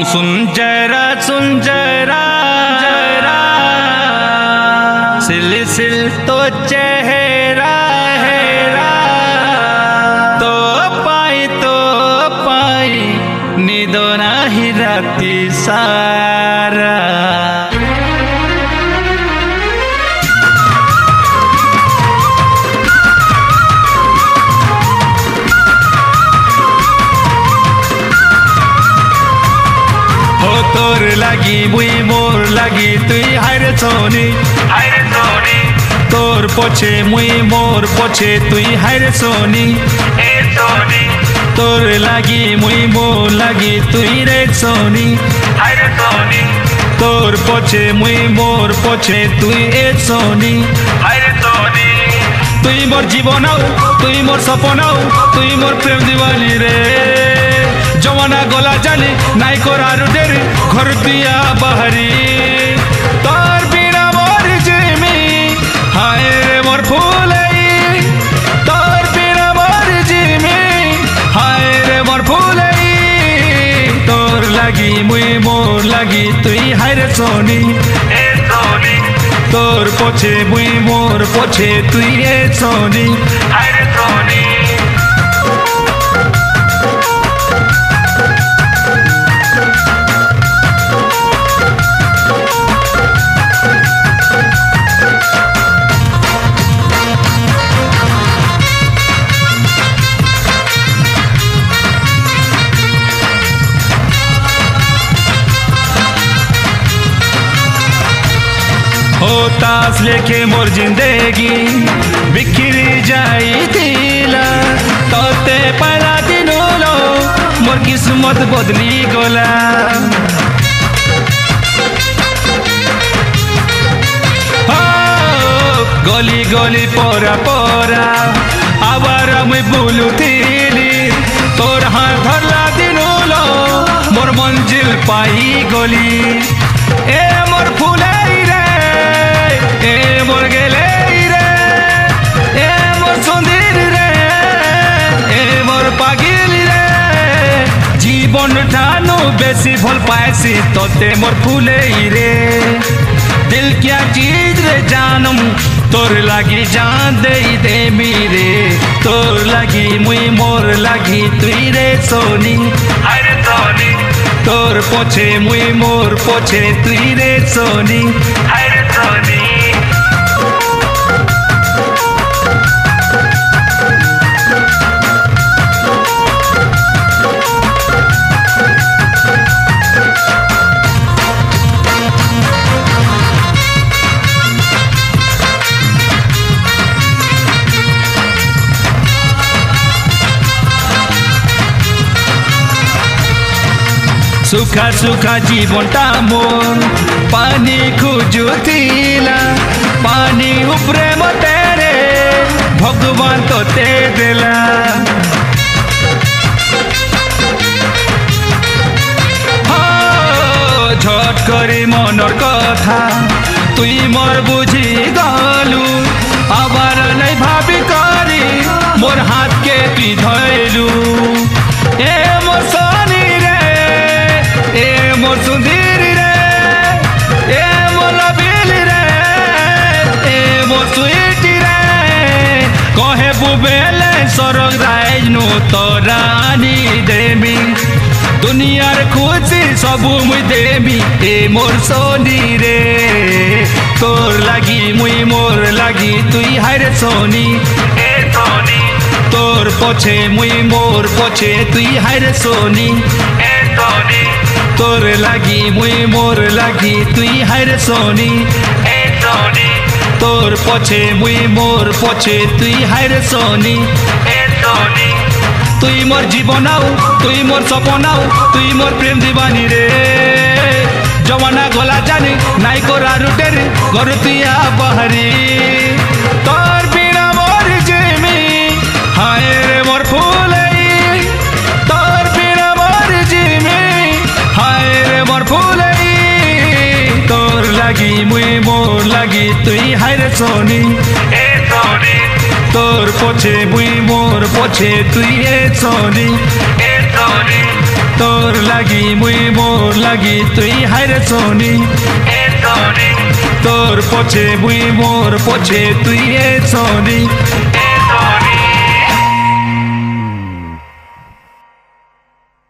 सुन जरा सिल सिल तो चेहरा हेरा तो पाई निदो नाही राती सारा तोर लगी मुई मोर लगी तुई हायरे सोनी तोर पोछे मुई मोर पोछे तुई हायरे सोनी तोर लगी मुई मोर लगी तुई रे सोनी तोर पोछे मुई मोर पोछे तुई ए सोनी तुई मोर जीवनाओ तुई मोर सपनाओ तुई मोर प्रेम दीवानी रे जवाना गोला जाली नाई कोरारु डेरी घर दिया बहरी तोर बिना मोर जिमी हाय रे मोर फूलई तोर बिना मोर जिमी हाय रे मोर फूलई तोर लगी मुई मोर लगी तुई हाय रे सोनी तोर पोछे मुई मोर पोछे तुई ए सोनी हाय रे सोनी तास लेके मोर जिंदगी बिखरी जाई दिला तोते पहला दिन लो मोर किस्मत बदली गोला गली गली पोरा पोरा आवार मुई बुलू थीली तोर हाथ धरला दिन लो मोर मंजिल पाई गली ए मोर फूले ए मोर गेले रे ए मोर सुंदर रे ए मोर पागिल रे जीवन ठानु बेसी भल पाएसी तोते मोर फूले रे दिल क्या चीज रे जानम तोर लगी जान दे मेरे तोर लगी मुई मोर लगी तुई रे सोनी अरे सोनी तोर पोछे मुई मोर पोछे तुई रे सोनी अरे सोनी सुखा सुखा जीवनटा मोर पानी खोजुथिला पानी उपरे मते रे भगवान तो ते देला झट करी मनर कथा तुई मोर बुझी गलु आबार नहीं भाभी करी मोर हाथ के तुई धैलु ए मोर सोनी ए मोर सुंदर रे ए मोर लबिल रे ए मोर स्वीट रे कहे बुबेले सरग राइनु तोरानी देमी दुनियार खुशी सबु मुई देमी ए मोर सोनी रे तोर लगी मुई मोर लगी तुई हाय रे सोनी ए सोनी तोर पोछे मुई मोर पोछे तुई हाय रे सोनी ए सोनी तोर लगी मुई मोर लगी तुई हाय रे सोनी ए सोनी तोर पोछे मुई मोर पोछे तुई हाय रे सोनी ए सोनी तुई मोर जीवनाओ तुई मोर सपनाओ तुई मोर प्रेम दीवानी रे जवाना गोला जानी नाई कोरारु डेरी घर तुया बहरी तोर बिना मोर जिमी हाय रे मोर फूलई तोर बिना मोर जिमी हाय रे मोर फूलई तोर लगी मुई मोर लगी तुई हाय रे सोनी ए सोनी तोर पोछे मुई मोर पोछे तुई ए सोनी तोर मोर लगी तुई हाय सोनी तोर पोछे मुई मोर पोछे तुई ए सोनी